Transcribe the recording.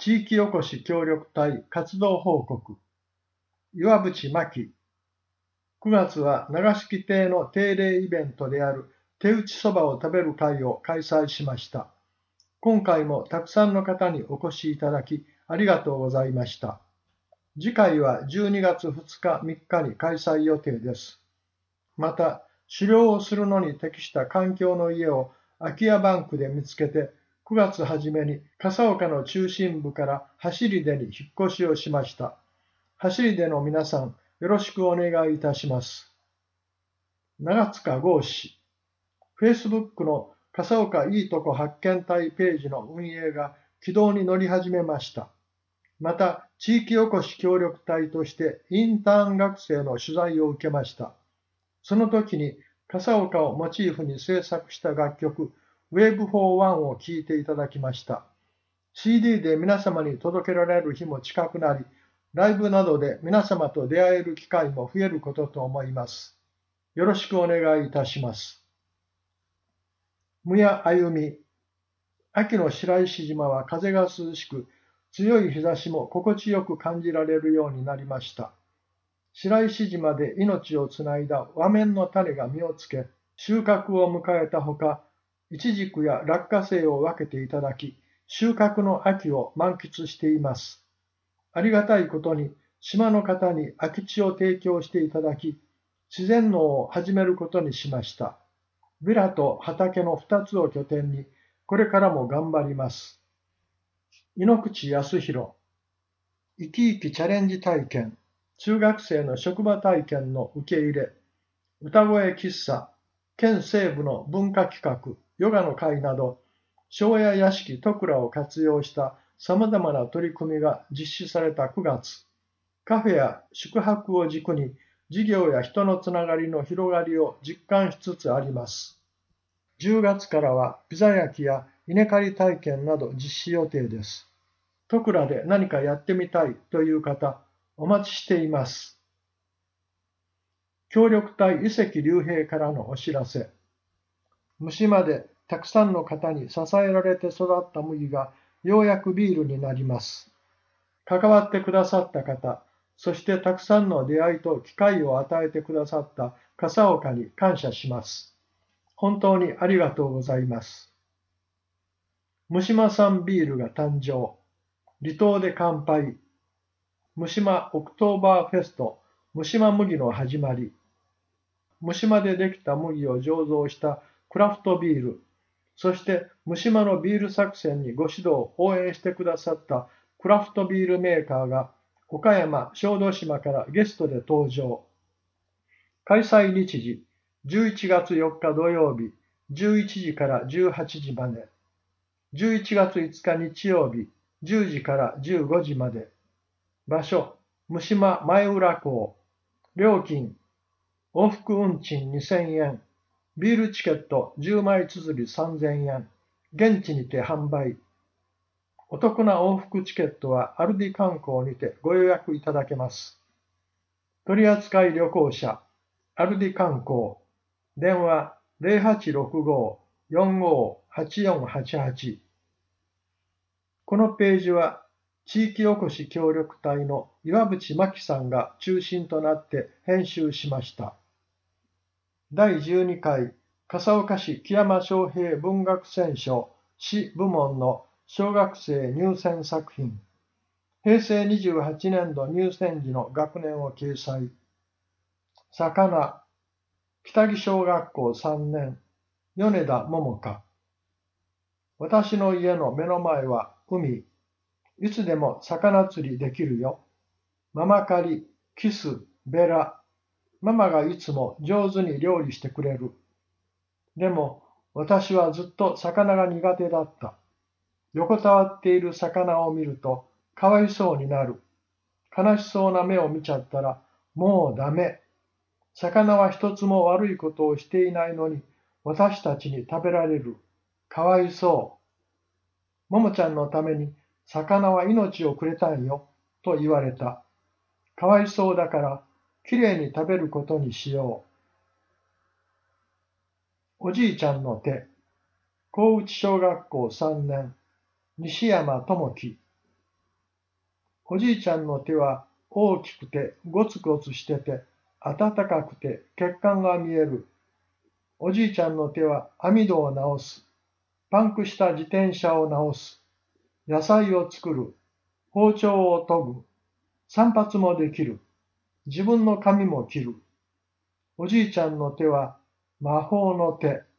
地域おこし協力隊活動報告。岩渕真希。9月は長敷亭の定例イベントである手打ちそばを食べる会を開催しました。今回もたくさんの方にお越しいただきありがとうございました。次回は12月2日3日に開催予定です。また、狩猟をするのに適した環境の家を空き家バンクで見つけて、9月初めに笠岡の中心部から走り出に引っ越しをしました。走り出の皆さん、よろしくお願いいたします。長塚剛氏、Facebook の笠岡いいとこ発見隊ページの運営が軌道に乗り始めました。また、地域おこし協力隊としてインターン学生の取材を受けました。その時に笠岡をモチーフに制作した楽曲 Wave for One を聴いていただきました。CD で皆様に届けられる日も近くなり、ライブなどで皆様と出会える機会も増えることと思います。よろしくお願いいたします。むやあゆみ。秋の白石島は風が涼しく、強い日差しも心地よく感じられるようになりました。白石島で命をつないだ和綿の種が実をつけ、収穫を迎えたほか、イチジクや落花生を分けていただき、収穫の秋を満喫しています。ありがたいことに、島の方に空き地を提供していただき、自然農を始めることにしました。ビラと畑の2つを拠点に、これからも頑張ります。井ノ口康弘、生き生きチャレンジ体験、中学生の職場体験の受け入れ、歌声喫茶、県西部の文化企画、ヨガの会など、庄屋屋敷戸倉を活用した様々な取り組みが実施された9月、カフェや宿泊を軸に事業や人のつながりの広がりを実感しつつあります。10月からはピザ焼きや稲刈り体験など実施予定です。戸倉で何かやってみたいという方、お待ちしています。協力隊伊関隆平からのお知らせ。虫までたくさんの方に支えられて育った麦がようやくビールになります。関わってくださった方、そしてたくさんの出会いと機会を与えてくださった笠岡に感謝します。本当にありがとうございます。虫島産ビールが誕生。離島で乾杯。虫島オクトーバーフェスト、虫島麦の始まり。虫島でできた麦を醸造したクラフトビール、そして虫島のビール作戦にご指導、応援してくださったクラフトビールメーカーが岡山、小豆島からゲストで登場。開催日時、11月4日土曜日、11時から18時まで。11月5日日曜日、10時から15時まで。場所、虫島前浦港。料金、往復運賃2000円。ビールチケット10枚綴り3000円。現地にて販売。お得な往復チケットはアルディ観光にてご予約いただけます。取扱旅行者、アルディ観光。電話0865-45-8488。このページは地域おこし協力隊の岩渕真希さんが中心となって編集しました。第12回笠岡市木山昌平文学選奨市部門の小学生入選作品。平成28年度入選時の学年を掲載。魚、北木小学校3年、米田桃香。私の家の目の前は海。いつでも魚釣りできるよ。ママカリ、キス、ベラ。ママがいつも上手に料理してくれる。でも私はずっと魚が苦手だった。横たわっている魚を見るとかわいそうになる。悲しそうな目を見ちゃったらもうダメ。魚は一つも悪いことをしていないのに私たちに食べられる。かわいそう。ももちゃんのために魚は命をくれたんよと言われた。かわいそうだからきれいに食べることにしよう。おじいちゃんの手。高内小学校3年、西山智樹。 おじいちゃんの手は大きくてゴツゴツしてて暖かくて血管が見える。おじいちゃんの手は網戸を直す。パンクした自転車を直す。野菜を作る。包丁を研ぐ。散髪もできる。自分の髪も切る。おじいちゃんの手は魔法の手。